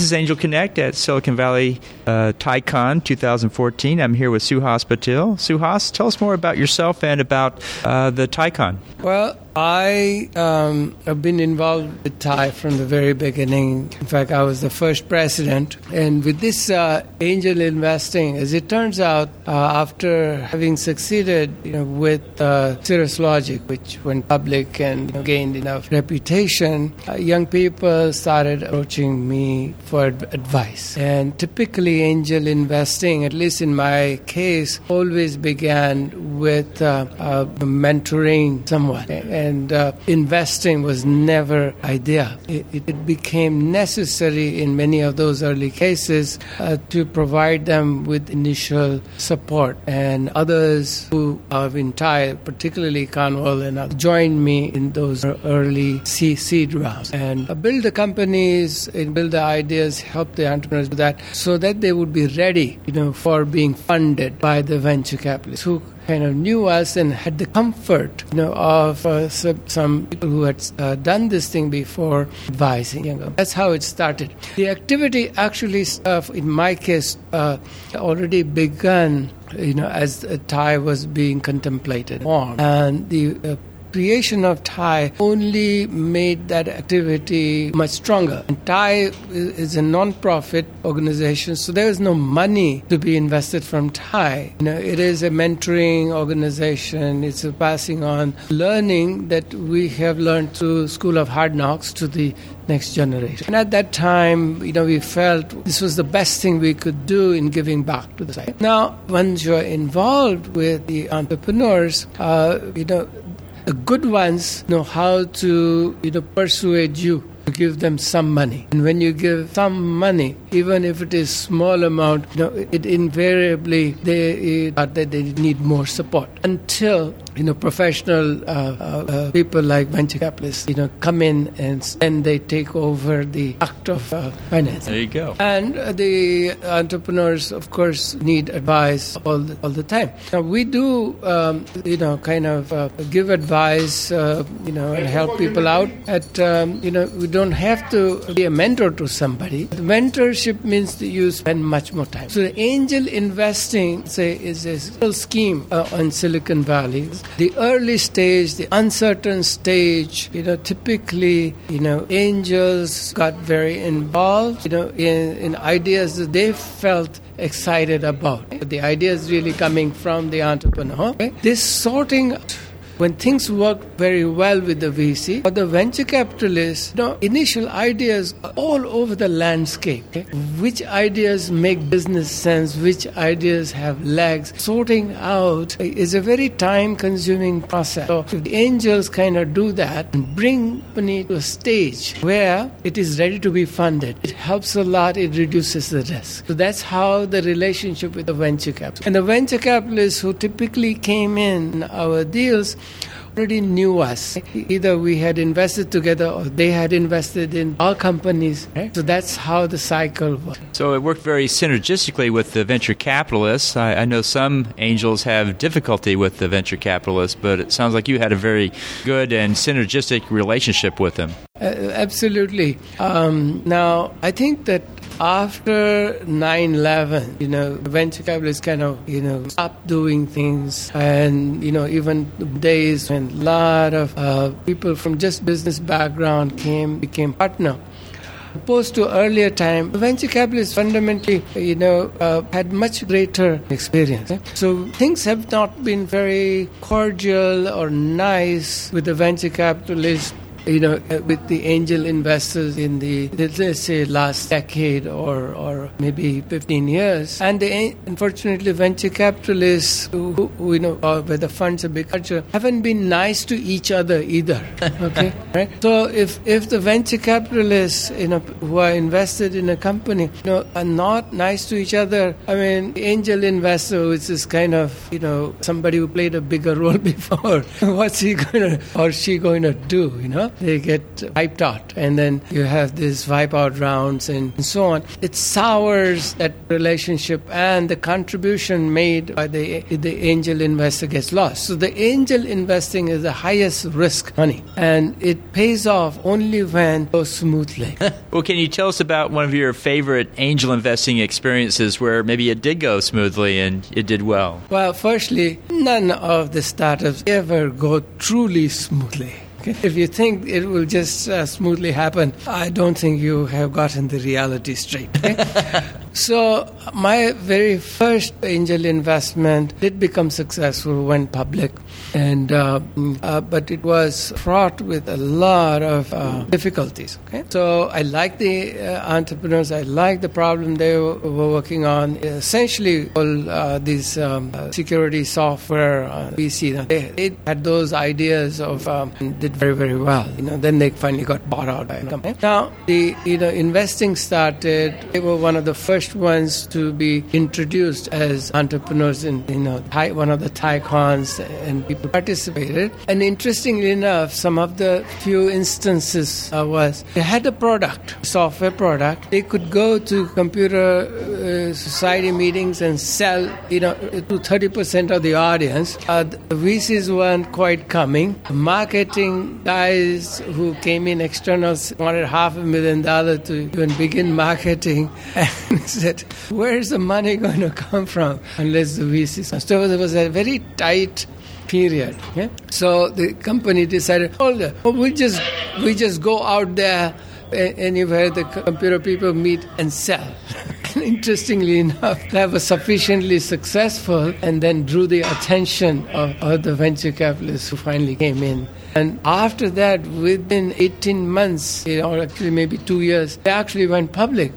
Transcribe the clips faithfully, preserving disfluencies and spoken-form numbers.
This is Angel Connect at Silicon Valley uh, TiCon twenty fourteen. I'm here with Suhas Patil. Suhas, tell us more about yourself and about uh, the TiCon. Well, I um, have been involved with T I from the very beginning. In fact, I was the first president. And with this uh, angel investing, as it turns out, uh, after having succeeded you know, with uh, Cirrus Logic, which went public and you know, gained enough reputation, uh, young people started approaching me for advice. And typically, angel investing, at least in my case, always began with uh, uh, mentoring someone. And uh, investing was never idea. It, it became necessary in many of those early cases uh, to provide them with initial support. And others who are in T I, particularly Conwell and others, joined me in those early seed rounds. And uh, build the companies, and build the ideas, help the entrepreneurs do that, so that they would be ready, you know, for being funded by the venture capitalists who kind of knew us and had the comfort, you know, of uh, some, some people who had uh, done this thing before advising. You know. That's how it started. The activity actually, uh, in my case, uh, already begun, you know, as uh, T I was being contemplated. And the uh, creation of T I only made that activity much stronger. And T I is a non-profit organization, so there is no money to be invested from T I. You know, it is a mentoring organization. It's a passing on learning that we have learned through School of Hard Knocks to the next generation. And at that time, you know, we felt this was the best thing we could do in giving back to the society. Now, once you're involved with the entrepreneurs, uh, you know, the good ones know how to, you know, persuade you to give them some money. And when you give some money, even if it is small amount, you know, it invariably they uh, that they need more support until you know professional uh, uh, people like venture capitalists you know come in and then they take over the act of uh, finance. There you go. And uh, the entrepreneurs, of course, need advice all the, all the time. Now we do um, you know kind of uh, give advice uh, you know and help people out. At um, you know we don't have to be a mentor to somebody. The mentorship means that you spend much more time. So the angel investing, say, is a little scheme uh, on Silicon Valley. The early stage, the uncertain stage, you know, typically, you know, angels got very involved, you know, in, in ideas that they felt excited about. The ideas really coming from the entrepreneur. Okay? This sorting, when things work very well with the V C or the venture capitalists, you know, initial ideas are all over the landscape. Okay? Which ideas make business sense? Which ideas have legs? Sorting out is a very time-consuming process. So if the angels kind of do that and bring the company to a stage where it is ready to be funded, it helps a lot. It reduces the risk. So that's how the relationship with the venture capital. And the venture capitalists who typically came in our deals already knew us. Either we had invested together or they had invested in our companies. Right? So that's how the cycle worked. So it worked very synergistically with the venture capitalists. I, I know some angels have difficulty with the venture capitalists, but it sounds like you had a very good and synergistic relationship with them. Uh, absolutely. Um, now, I think that after nine eleven, you know, venture capitalists kind of, you know, stopped doing things. And, you know, even the days when a lot of uh, people from just business background came, became partner. Opposed to earlier time, venture capitalists fundamentally, you know, uh, had much greater experience. Eh? So things have not been very cordial or nice with the venture capitalists, you know, with the angel investors in the, let's say, last decade or, or maybe fifteen years. And the, unfortunately, venture capitalists who, who you know, uh, where the funds are big, haven't been nice to each other either. Okay, right? So if, if the venture capitalists, you know, who are invested in a company, you know, are not nice to each other, I mean, the angel investor, which is kind of, you know, somebody who played a bigger role before, what's he going to or she going to do, you know? they get wiped out. And then you have these wipe-out rounds and, and so on. It sours that relationship, and the contribution made by the, the angel investor gets lost. So the angel investing is the highest risk money, and it pays off only when it goes smoothly. Well, can you tell us about one of your favorite angel investing experiences where maybe it did go smoothly and it did well? Well, firstly, none of the startups ever go truly smoothly. Okay. If you think it will just uh, smoothly happen, I don't think you have gotten the reality straight. Okay? So my very first angel investment did become successful, went public, and uh, uh, but it was fraught with a lot of uh, difficulties. Okay? So I like the uh, entrepreneurs, I like the problem they were, were working on. Essentially, all uh, these um, uh, security software uh, V C, they, they had those ideas of um, did very very well. You know, then they finally got bought out by a company. Now the you know investing started. They were one of the first ones to be introduced as entrepreneurs in you know one of the tycoons, and people participated. And interestingly enough, some of the few instances uh, was they had a product, software product. They could go to computer uh, society meetings and sell you know to thirty percent of the audience. Uh, the V Cs weren't quite coming. Marketing guys who came in externals wanted half a million dollars to even begin marketing, and said, where's the money going to come from unless the V Cs come? So there was a very tight period. Okay? So the company decided, hold on, well, we just we just go out there anywhere the computer people meet and sell. Interestingly enough, that was sufficiently successful and then drew the attention of, of the venture capitalists who finally came in. And after that, within eighteen months, you know, or actually maybe two years, they actually went public.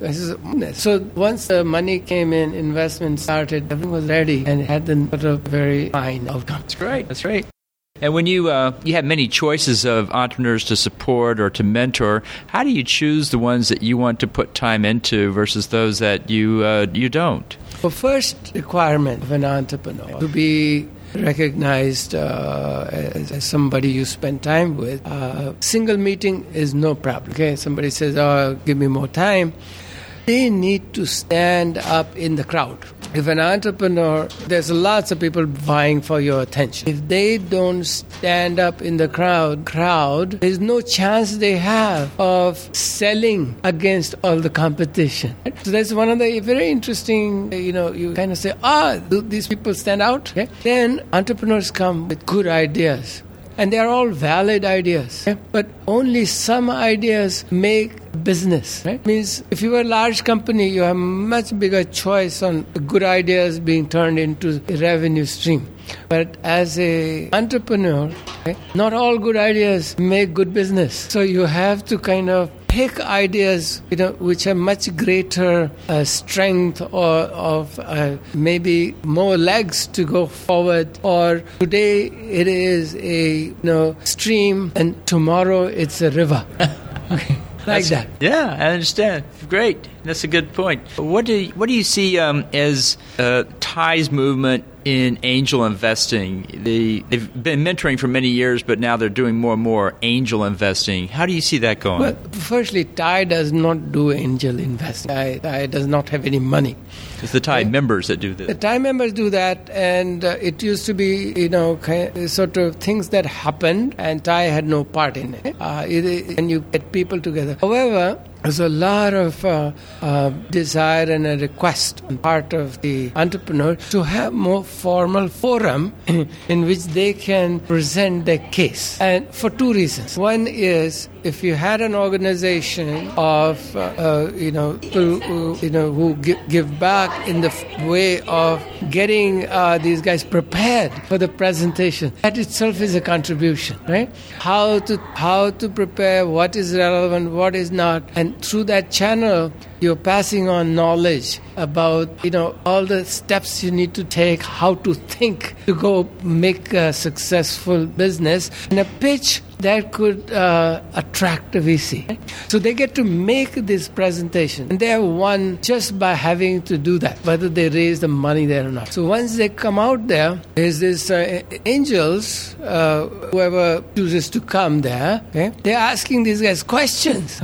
So once the money came in, investment started, everything was ready and it had the sort of very fine outcome. That's great. That's great. And when you uh, you have many choices of entrepreneurs to support or to mentor, how do you choose the ones that you want to put time into versus those that you uh, you don't? The first requirement of an entrepreneur to be recognized uh, as, as somebody you spend time with. Uh, single meeting is no problem. Okay, somebody says, "Oh, give me more time." They need to stand up in the crowd. If an entrepreneur, there's lots of people vying for your attention. If they don't stand up in the crowd, crowd, there's no chance they have of selling against all the competition. So that's one of the very interesting, you know, you kind of say, ah, do these people stand out? Okay? Then entrepreneurs come with good ideas. And they are all valid ideas. Okay? But only some ideas make business. Right? Means if you are a large company, you have much bigger choice on good ideas being turned into a revenue stream. But as an entrepreneur, right, not all good ideas make good business. So you have to kind of pick ideas, you know, which have much greater uh, strength or of uh, maybe more legs to go forward. Or today it is a you know stream, and tomorrow it's a river. Okay. Like That's, that. Yeah, I understand. Great. That's a good point. What do you, what do you see um, as uh, Ty's movement in angel investing? They, they've been mentoring for many years, but now they're doing more and more angel investing. How do you see that going? Well, firstly, Ty does not do angel investing. Ty, Ty does not have any money. It's the Ty members that do this. The Ty members do that, and uh, it used to be, you know, kind of, sort of things that happened, and Ty had no part in it. Uh, it and you get people together. However, there's a lot of uh, uh, desire and a request on part of the entrepreneur to have more formal forum in which they can present their case. And for two reasons. One is, if you had an organization of, uh, uh, you know, people who, you know, who give, give back in the f- way of getting uh, these guys prepared for the presentation, that itself is a contribution, right? How to how to prepare, what is relevant, what is not, and through that channel, you're passing on knowledge about, you know, all the steps you need to take, how to think to go make a successful business. And a pitch that could uh, attract a V C. So they get to make this presentation, and they have won just by having to do that, whether they raise the money there or not. So once they come out there, there's this uh, angels, uh, whoever chooses to come there, okay, they're asking these guys questions.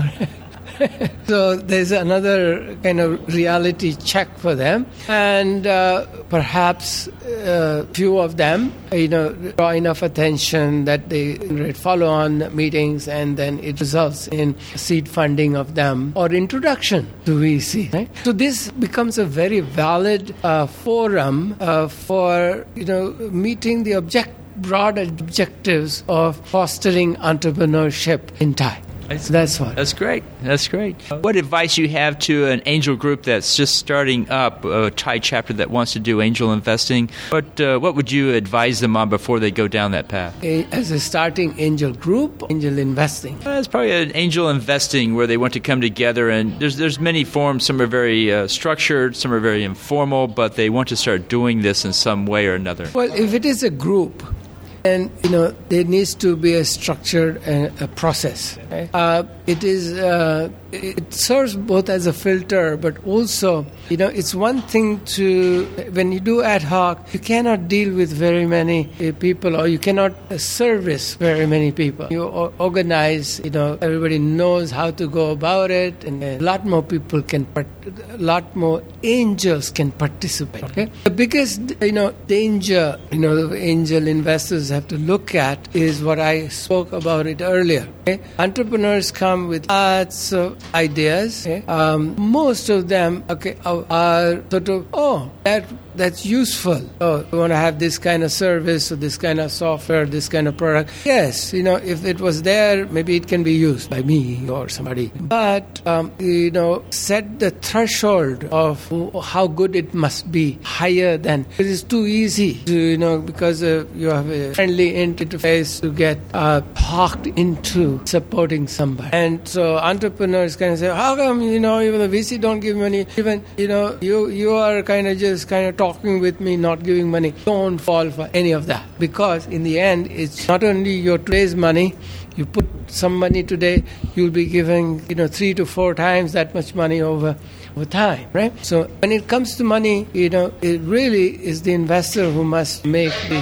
So there's another kind of reality check for them, and uh, perhaps a uh, few of them, you know, draw enough attention that they follow on meetings, and then it results in seed funding of them or introduction to V C. Right? So this becomes a very valid uh, forum uh, for, you know, meeting the object broad objectives of fostering entrepreneurship in Thai. So that's what. That's great. That's great. What advice you have to an angel group that's just starting up, a Thai chapter that wants to do angel investing? What uh, what would you advise them on before they go down that path? As a starting angel group, angel investing. Uh, it's probably an angel investing where they want to come together, and there's there's many forms. Some are very uh, structured, some are very informal, but they want to start doing this in some way or another. Well, if it is a group, and, you know, there needs to be a structured uh, a process. Right? Uh, it is uh, it serves both as a filter, but also, you know, it's one thing to, when you do ad hoc, you cannot deal with very many uh, people, or you cannot uh, service very many people. You o- organize, you know, everybody knows how to go about it, and a lot more people can, part- a lot more angels can participate. Okay, the biggest, you know, danger, you know, the angel investors have to look at is what I spoke about it earlier. Okay? Entrepreneurs come with lots of ideas. Okay? Um, most of them, okay, are, are sort of, oh, that that's useful. Oh, we want to have this kind of service or this kind of software, this kind of product. Yes, you know, if it was there, maybe it can be used by me or somebody. But, um, you know, set the threshold of how good it must be higher than. It is too easy to, you know, because uh, you have a friendly interface to get uh, talked into supporting somebody. And so entrepreneurs kind of say, how come, you know, even the V C don't give money? Even, you know, you, you are kind of just kind of talking with me, not giving money. Don't fall for any of that, because in the end, it's not only your today's money. You put some money today, you'll be giving, you know, three to four times that much money over over time, right? So when it comes to money, you know, it really is the investor who must make the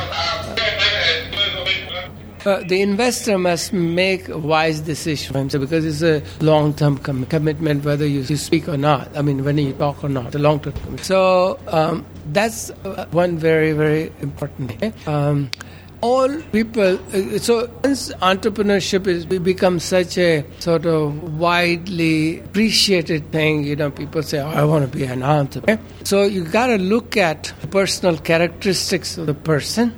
uh, the investor must make a wise decision, because it's a long-term com- commitment, whether you, you speak or not. I mean, when you talk or not, a long-term commitment. So um, that's uh, one very, very important thing. Um, all people, uh, so once entrepreneurship is become such a sort of widely appreciated thing, you know, people say, oh, I want to be an entrepreneur. So you got to look at the personal characteristics of the person.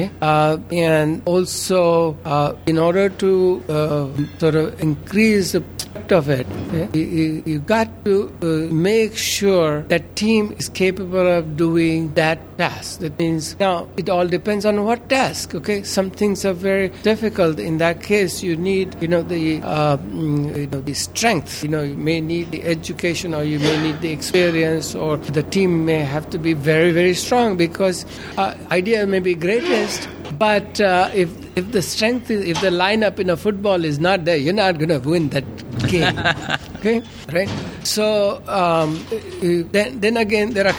Uh, and also, uh, in order to uh, sort of increase the aspect of it, okay, you, you got to uh, make sure that team is capable of doing that task. That means, now, it all depends on what task, okay? Some things are very difficult. In that case, you need, you know, the, uh, you know, the strength. You know, you may need the education, or you may need the experience, or the team may have to be very, very strong, because uh, idea may be greatest, but uh, if if the strength is, if the lineup in a football is not there, you're not going to win that game. Okay, right? So um, then then again, there are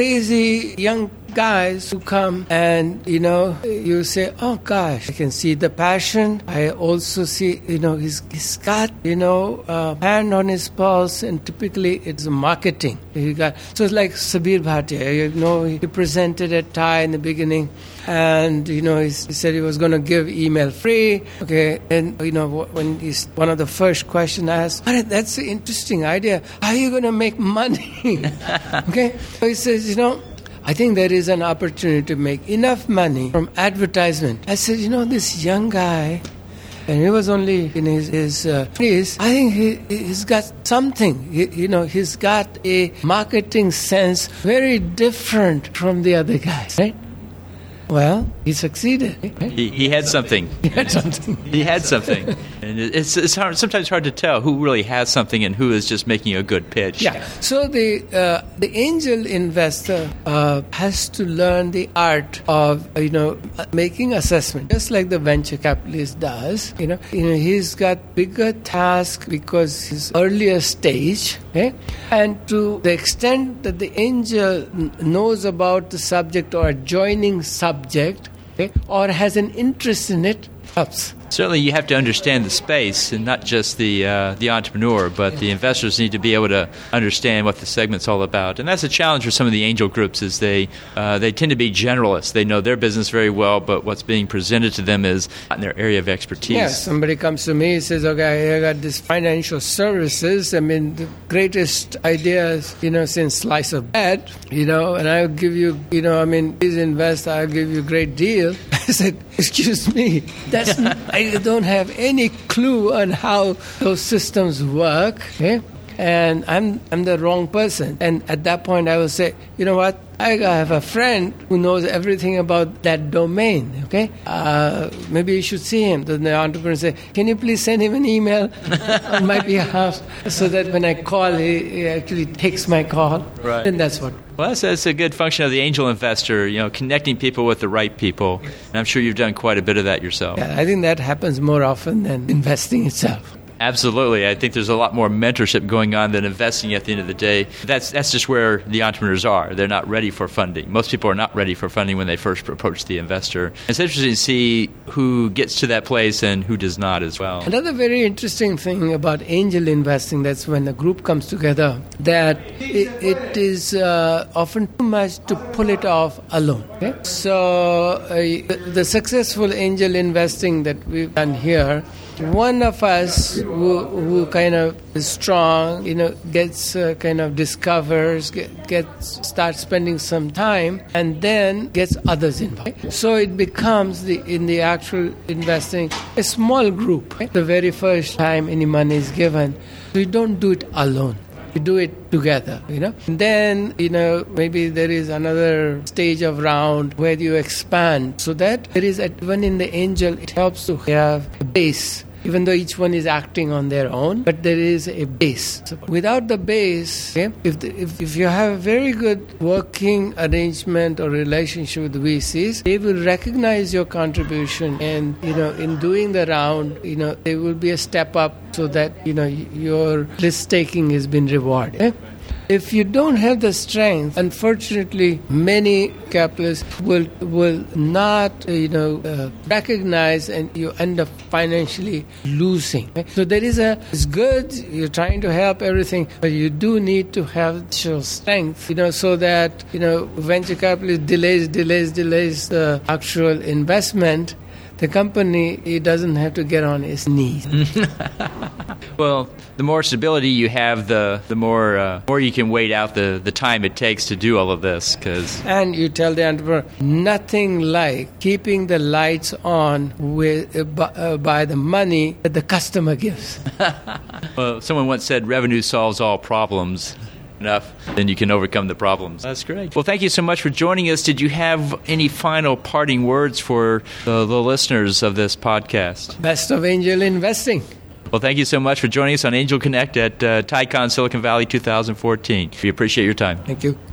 crazy young guys who come, and, you know, you say, oh gosh, I can see the passion. I also see, you know, he's, he's got, you know, uh, hand on his pulse, and typically it's marketing. He got, so it's like Sabir Bhatia, you know, he presented at Thai in the beginning, and, you know, he, he said he was going to give email free. Okay, and, you know, when he's, one of the first questions I asked, that's an interesting idea. How are you going to make money? Okay, so he says, you know, I think there is an opportunity to make enough money from advertisement. I said, you know, this young guy, and he was only in his, his uh, twenties, I think he, he's got something. He, you know, he's got a marketing sense very different from the other guys, right? Well, he succeeded. Right? He, he had something. He had something. He had something. And it's, it's hard, sometimes hard to tell who really has something and who is just making a good pitch. Yeah. So the uh, the angel investor uh, has to learn the art of you know making assessment, just like the venture capitalist does. You know, you know he's got bigger task because he's earlier stage, okay? And to the extent that the angel n- knows about the subject or adjoining subject, okay, or has an interest in it, helps. Certainly, you have to understand the space, and not just the uh, the entrepreneur, but the investors need to be able to understand what the segment's all about. And that's a challenge for some of the angel groups. Is they uh, they tend to be generalists. They know their business very well, but what's being presented to them is not in their area of expertise. Yeah, somebody comes to me and says, "Okay, I got this financial services. I mean, the greatest ideas, you know, since slice of bread, you know, and I'll give you, you know, I mean, please invest. I'll give you a great deal." I said, "Excuse me, that's." Not, I don't have any clue on how those systems work, okay? And I'm I'm the wrong person. And at that point, I will say, you know what? I have a friend who knows everything about that domain, okay? Uh, maybe you should see him. Then the entrepreneur say, can you please send him an email on my behalf so that when I call, he, he actually takes my call? Right. And that's what. Well, that's, that's a good function of the angel investor, you know, connecting people with the right people. And I'm sure you've done quite a bit of that yourself. Yeah, I think that happens more often than investing itself. Absolutely. I think there's a lot more mentorship going on than investing at the end of the day. That's that's just where the entrepreneurs are. They're not ready for funding. Most people are not ready for funding when they first approach the investor. It's interesting to see who gets to that place and who does not as well. Another very interesting thing about angel investing, that's when a group comes together, that it, it is uh, often too much to pull it off alone. Okay? So uh, the, the successful angel investing that we've done here, one of us who, who kind of is strong, you know, gets uh, kind of discovers, get, gets starts spending some time, and then gets others involved. So it becomes the in the actual investing a small group. Right? The very first time any money is given, so you don't do it alone. You do it together, you know. And then, you know, maybe there is another stage of round where you expand so that there is, even in the angel, it helps to have a base, even though each one is acting on their own, but there is a base. So without the base, okay, if, the, if if you have a very good working arrangement or relationship with V Cs, they will recognize your contribution, and, you know, in doing the round, you know, there will be a step up so that, you know, your risk taking has been rewarded. Okay? If you don't have the strength, unfortunately, many capitalists will will not, you know, uh, recognize, and you end up financially losing. Right? So there is a, it's good, you're trying to help everything, but you do need to have your strength, you know, so that, you know, venture capitalist delays, delays, delays the actual investment. The company, it doesn't have to get on its knees. Well, the more stability you have, the the more uh, more you can wait out the, the time it takes to do all of this. Cause and you tell the entrepreneur, nothing like keeping the lights on with uh, by, uh, by the money that the customer gives. Well, someone once said, revenue solves all problems. Enough, then you can overcome the problems. That's great. Well, thank you so much for joining us. Did you have any final parting words for the, the listeners of this podcast? Best of angel investing. Well, thank you so much for joining us on Angel Connect at uh, TiECon Silicon Valley twenty fourteen. We appreciate your time. Thank you.